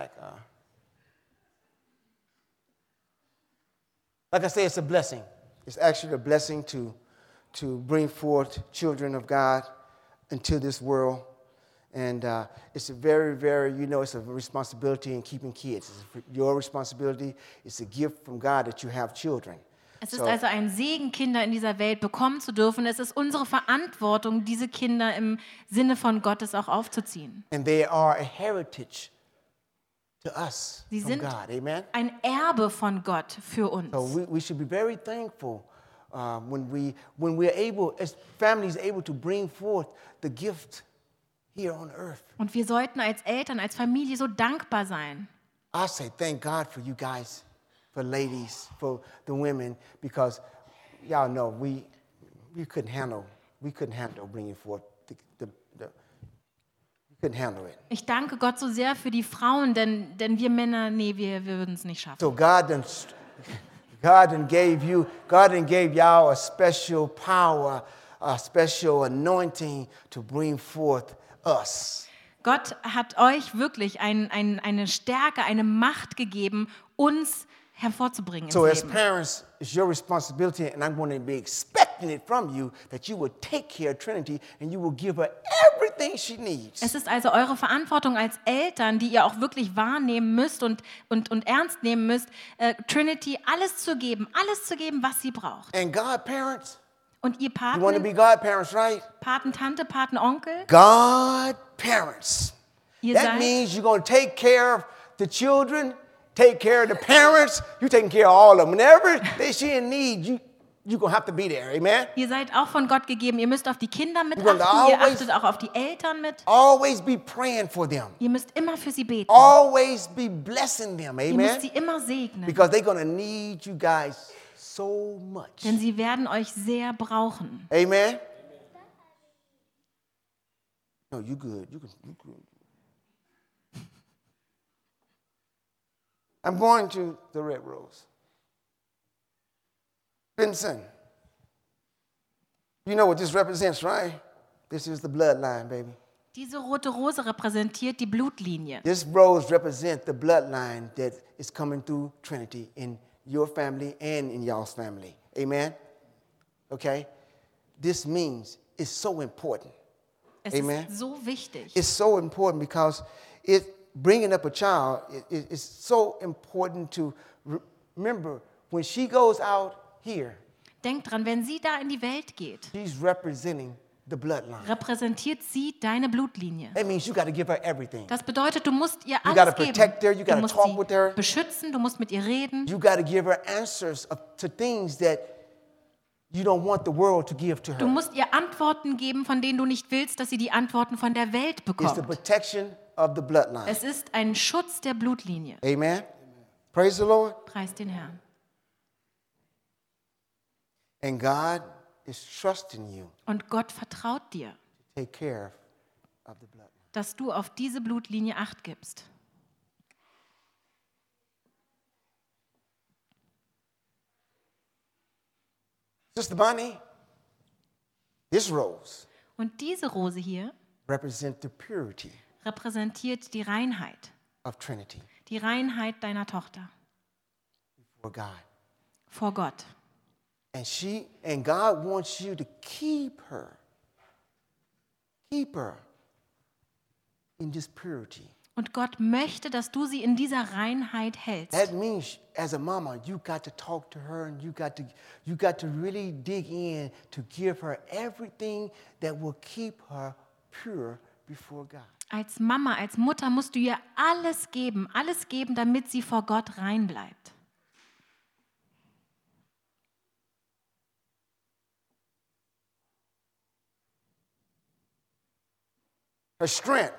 Like I say, it's a blessing. It's actually a blessing to bring forth children of God into this world. And it's a very, very, it's a responsibility in keeping kids. It's your responsibility. It's a gift from God that you have children. Es ist also ein Segen, Kinder in dieser Welt bekommen zu dürfen. Es ist unsere Verantwortung, diese Kinder im Sinne von Gottes auch aufzuziehen. And they are a heritage to us Sie from sind God. Amen. ein Erbe von Gott für uns. So we should be very thankful when we're able, as families, able to bring forth the gift here on earth. Und wir sollten als Eltern, als Familie so dankbar sein. I say thank God for you guys, for ladies, for the women, because y'all know we couldn't handle bringing forth we couldn't handle it. Ich danke Gott so sehr für die Frauen, denn wir Männer, wir würden es nicht schaffen. So God then gave y'all a special power, a special anointing to bring forth us. Gott hat euch wirklich eine Stärke, eine Macht gegeben, uns hervorzubringen ins So as Leben. parents, it's your responsibility, and I'm going to be expecting it from you, that you will take care of Trinity and you will give her everything she needs. Es ist also eure Verantwortung als Eltern, die ihr auch wirklich wahrnehmen müsst und ernst nehmen müsst, Trinity alles zu geben, was sie braucht. And godparents, Und ihr you want to be godparents, right? Patentante, Patenonkel, Godparents. ihr That seid, means you're going to take care of the children, take care of the parents, you're taking care of all of them. Whenever she in need, you're going to have to be there, amen? ihr seid auch von Gott gegeben. Ihr müsst auf die Kinder mit You're achten, gonna ihr always- achtet auch auf die Eltern mit. Always be praying for them. Ihr müsst immer für sie beten. Always be blessing them, Ihr müsst amen? sie immer segnen, Because they're going to need you guys so much. denn sie werden euch sehr brauchen. Amen? No, you good. You good. I'm going to the red rose. Vincent, you know what this represents, right? This is the bloodline, baby. Diese rote Rose repräsentiert die Blutlinie. This rose represents the bloodline that is coming through Trinity in your family and in y'all's family. Amen? Okay? This means it's so important. Es Amen. ist so wichtig. It's so important because bringing up a child is so important to remember when she goes out here, Denk dran, wenn sie da in die Welt geht, she's representing the bloodline. repräsentiert sie deine Blutlinie. That means you got to give her everything. Das bedeutet, du musst ihr gotta alles geben. protect her, you Du gotta musst talk with her. sie beschützen, du musst mit ihr reden. You got to give her answers to things that you don't want the world to give to Du her. musst ihr Antworten geben, von denen du nicht willst, dass sie die Antworten von der Welt It's the bekommt. protection of the bloodline. Es ist ein Schutz der Blutlinie. Amen. Praise the Lord. Preis den Herrn. And God is trusting you Und Gott vertraut dir, to take care of the bloodline. dass du auf diese Blutlinie Acht gibst. Sister Bonnie, this rose Und diese Rose hier represents the purity repräsentiert die Reinheit. of Trinity Die Reinheit deiner Tochter for God. vor Gott. And God wants you to keep her in this purity. Und Gott möchte, dass du sie in dieser Reinheit hältst. That means, as a mama, you got to talk to her, and you got to really dig in to give her everything that will keep her pure before God. Als Mama, als Mutter musst du ihr alles geben, damit sie vor Gott rein bleibt. Her strength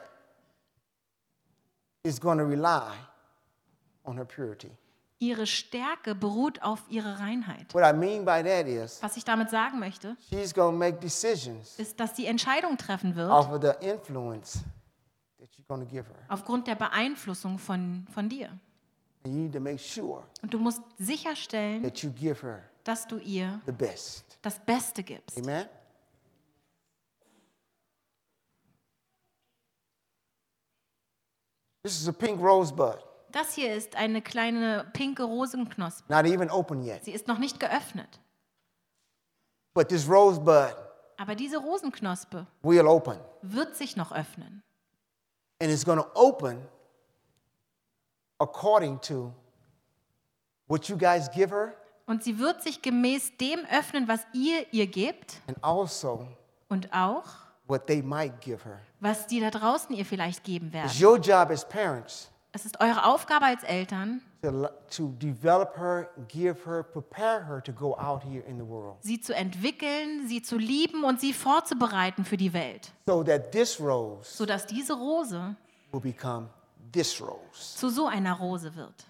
is going to rely on her purity. Ihre Stärke beruht auf ihrer Reinheit. What I mean by that is Was ich damit sagen möchte, she's going to make decisions ist, dass sie Entscheidungen treffen wird, off of the influence that you're going to give her. aufgrund der Beeinflussung von dir. And you need to make sure Und du musst sicherstellen, that you give her dass du ihr the best. das Beste gibst. Amen? This is a pink rosebud, Das hier ist eine kleine pinke Rosenknospe. not even open yet. Sie ist noch nicht geöffnet. But this rosebud Aber diese Rosenknospe will open. wird sich noch öffnen. And it's going to open according to what you guys give her Und sie wird sich gemäß dem öffnen, was ihr gebt and also und auch, what they might give her. was die da draußen ihr vielleicht geben It's werden. your job as parents Es ist eure Aufgabe als Eltern, to develop her, give her, prepare her to go out here in the world sie zu entwickeln, sie zu lieben und sie vorzubereiten für die Welt, so that this rose sodass diese Rose will become this rose. zu so einer Rose wird.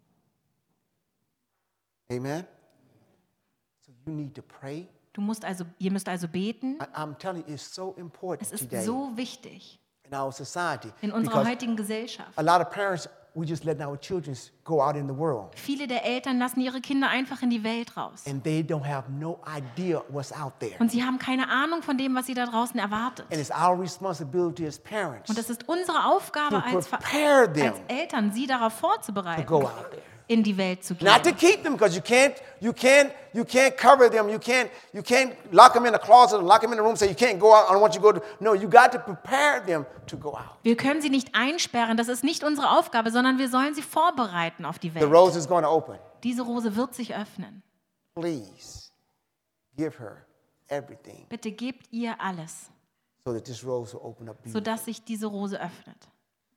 Amen? So you need to pray. Ihr müsst also beten. I'm telling you, it's so important Es ist today so wichtig in our society. in unserer Because heutigen Gesellschaft. a lot of parents, we just letting our children go out in the world. Viele der Eltern lassen ihre Kinder einfach in die Welt raus. And they don't have no idea what's out there. Und sie haben keine Ahnung von dem, was sie da draußen erwartet. And it's our responsibility as parents Und es ist unsere Aufgabe to als prepare them Eltern, sie darauf to vorzubereiten, go out there. in die Welt zu Not to gehen. keep them, because you can't cover them. You can't lock them in a closet and lock them in a room and say you can't go out. I don't want you to go. No, you got to prepare them to go out. Wir können sie nicht einsperren, das ist nicht unsere Aufgabe, sondern wir sollen sie vorbereiten auf die The Welt. rose is going to open. Diese Rose wird sich öffnen. Please give her everything Bitte gebt ihr alles, so that this rose will open up beautifully. sodass sich diese Rose öffnet.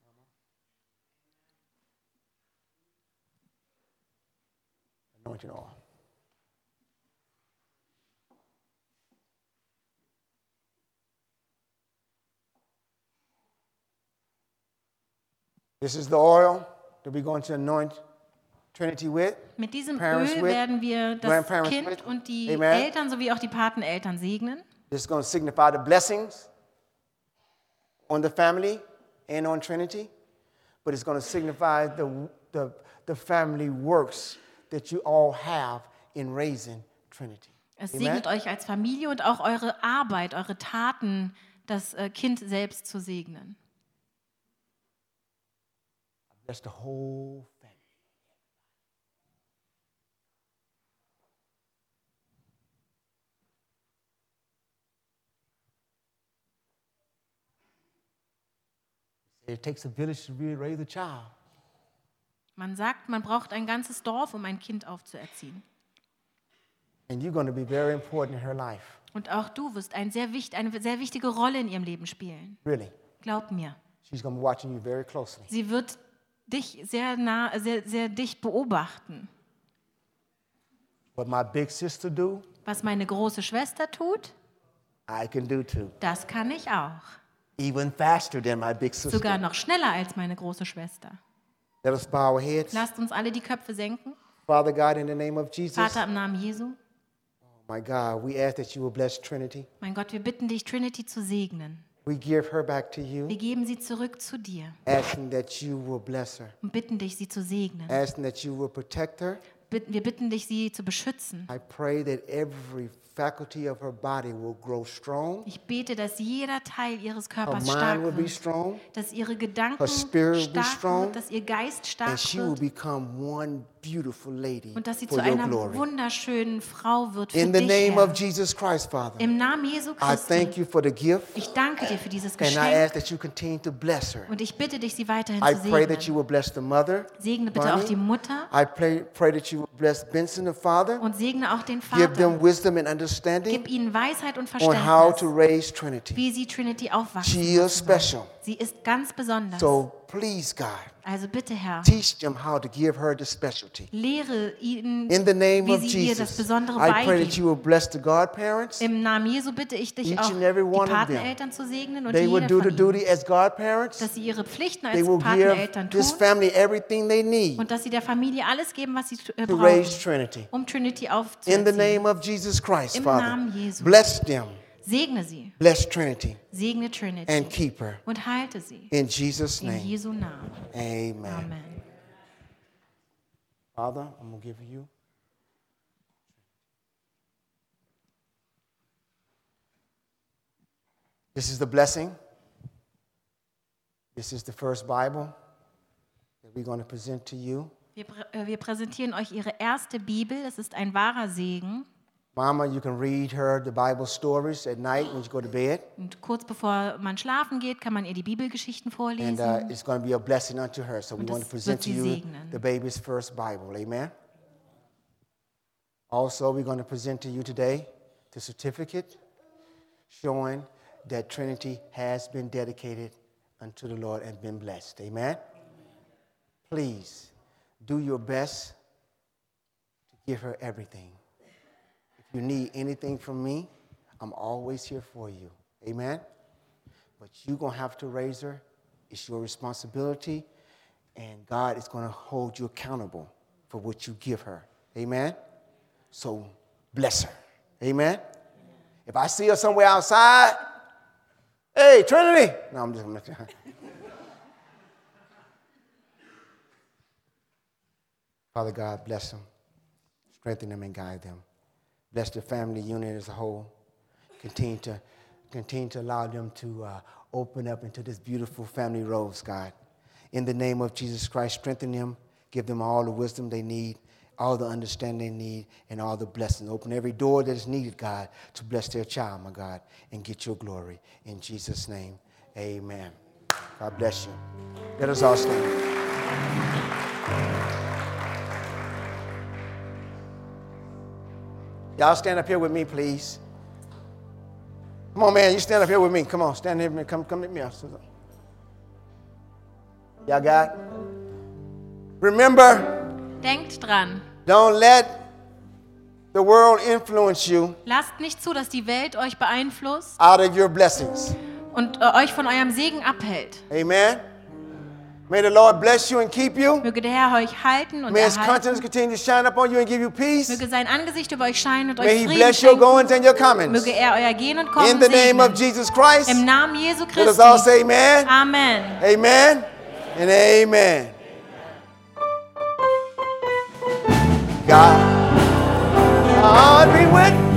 Anointing oil. This is the oil that we're going to anoint Trinity with. Mit diesem Parents Öl with, werden wir das grandparents Kind with. und die Amen. Eltern sowie auch die Pateneltern segnen. This is going to signify the blessings on the family and on Trinity, but it's going to signify the family works that you all have in raising Trinity. Es Amen? segnet euch als Familie und auch eure Arbeit, eure Taten, das Kind selbst zu segnen. That's the whole family. It takes a village to really raise a child. Man sagt, man braucht ein ganzes Dorf, um ein Kind aufzuerziehen. And you're going to be very important in her life. Und auch du wirst eine sehr wichtige Rolle in ihrem Leben spielen. Really. Glaub mir. She's going to be watching you very closely. Sie wird dich sehr dicht beobachten. What my big sister do, Was meine große Schwester tut, I can do too. das kann ich auch. Even faster than my big sister. Sogar noch schneller als meine große Schwester. Let us bow our heads. Lasst uns alle die Köpfe senken. Father God, in the name of Jesus. Vater, im Namen Jesu. My God, we ask that you will bless Trinity. Mein Gott, wir bitten dich, Trinity zu segnen. We give her back to you, Wir geben sie zurück zu dir asking that you will bless her, und bitten dich, sie zu segnen. asking that you will protect her. Wir bitten dich, sie zu beschützen. I pray that every faculty of her body will grow strong. Ich bete, dass jeder Teil ihres Her Körpers mind stark will be wird, strong, dass ihre Gedanken Her spirit will be stark strong, wird, dass ihr Geist stark and she will wird become one beautiful lady und dass sie for zu your einer glory. wunderschönen Frau wird für In the dich, name Herr. of Jesus Christ, Father, Im Namen Jesu I thank Christi. you for the gift, Ich danke dir für dieses and I Geschenk ask that you continue to bless her. und ich bitte dich, sie weiterhin I zu pray that you segnen. will bless the mother, Segne bitte auch die Bunny. Mutter I pray that you will bless Benson, the father. und segne auch den Give them Vater. wisdom and understanding Gib ihnen Weisheit und on how to Verständnis, raise Trinity. wie sie Trinity aufwachsen She is lassen wollen. special. Sie ist ganz besonders. So please, God, Also bitte, Herr, teach them how to give her the specialty. lehre ihnen, In the name wie of sie ihr das Jesus, Besondere I pray that beigeben. you will bless the godparents. Im Namen Jesu bitte ich dich Each auch, and every die one of them. Pateneltern zu segnen und They will jeder do von the ihnen, duty as godparents. dass sie ihre Pflichten They als will Pateneltern give this tun family everything they need und dass sie der Familie alles geben, was sie to raise brauchen, Trinity. um Trinity In the aufzuziehen. name of Jesus Christ, Im Father, Namen Jesu. bless them, Segne sie, bless Trinity, segne Trinity and keep her. und halte sie. In Jesus' In name, Jesu Namen. amen. Amen. Father, I'm going to give you. This is the blessing. This is the first Bible that we're going to present to you. Wir präsentieren euch ihre erste Bibel. Es ist ein wahrer Segen. Mama, you can read her the Bible stories at night when you go to bed. Und kurz bevor man schlafen geht, kann man ihr die Bibelgeschichten And vorlesen. it's going to be a blessing unto her. So we Und want to das present wird to sie you segnen. the baby's first Bible. Amen. Also, we're going to present to you today the certificate showing that Trinity has been dedicated unto the Lord and been blessed. Amen. Please do your best to give her everything. If you need anything from me, I'm always here for you. Amen. But you're going to have to raise her. It's your responsibility. And God is going to hold you accountable for what you give her. Amen. So bless her. Amen. If I see her somewhere outside, hey, Trinity. No, I'm just messing. Father God, bless them. Strengthen them and guide them. Bless the family unit as a whole. Continue to allow them to open up into this beautiful family rose, God. In the name of Jesus Christ, strengthen them. Give them all the wisdom they need, all the understanding they need, and all the blessings. Open every door that is needed, God, to bless their child, my God, and get your glory. In Jesus' name, amen. God bless you. Let us all stand. Y'all stand up here with me, please. Come on, man. You stand up here with me. Come on. Stand here with me. Come meet me up. Y'all got it? Remember, Denkt dran, don't let the world influence you lasst nicht zu, dass die Welt euch beeinflusst out of your blessings. und euch von eurem Segen abhält. Amen. May the Lord bless you and keep you. Möge der Herr euch halten und May His erhalten. countenance continue to shine upon you and give you peace. Möge sein Angesicht über euch scheinen und euch May He Frieden bless your schenken. goings and your comings. Möge er euer Gehen und In Kommen the name of segnen. Jesus Christ, Im Namen Jesu let us all Christi. say amen, Amen. amen, and amen. God be with